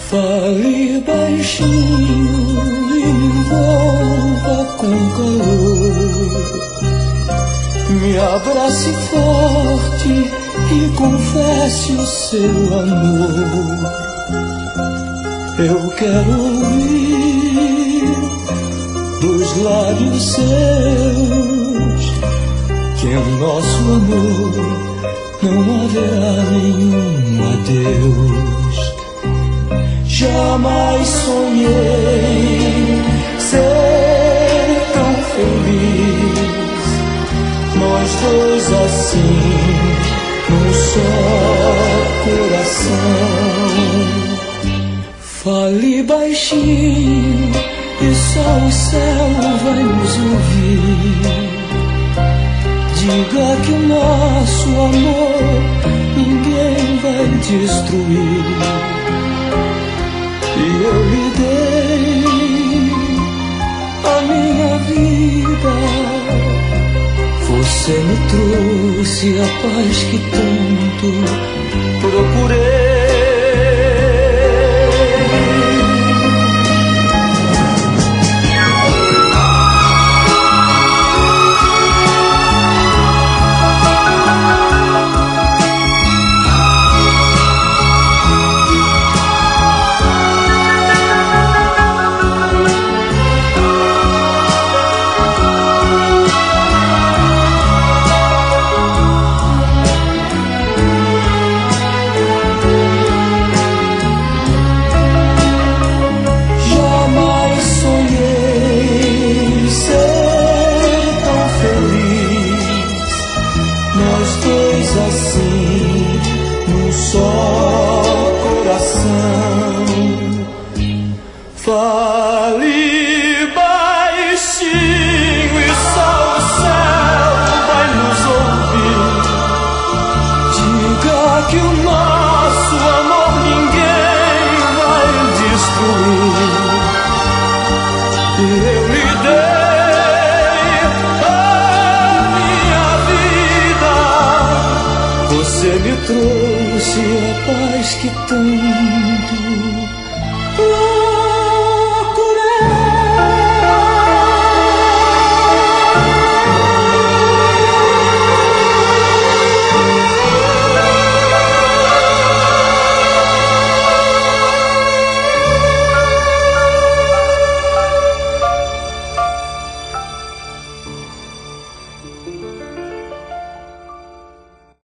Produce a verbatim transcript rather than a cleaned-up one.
Fale baixinho e me envolva com calor. Me abrace forte e confesse o seu amor. Eu quero ouvir dos lábios seus que em nosso amor não haverá nenhum adeus. Jamais sonhei ser tão feliz, nós dois assim, num só coração. Fale baixinho e só o céu vai nos ouvir. Diga que o nosso amor ninguém vai destruir. E eu lhe dei a minha vida. Você me trouxe a paz que tanto procurei. Assim, num só coração. Fale baixinho e só o céu vai nos ouvir. Diga que o nosso amor ninguém vai destruir. E eu lhe dei você me trouxe a paz que tanto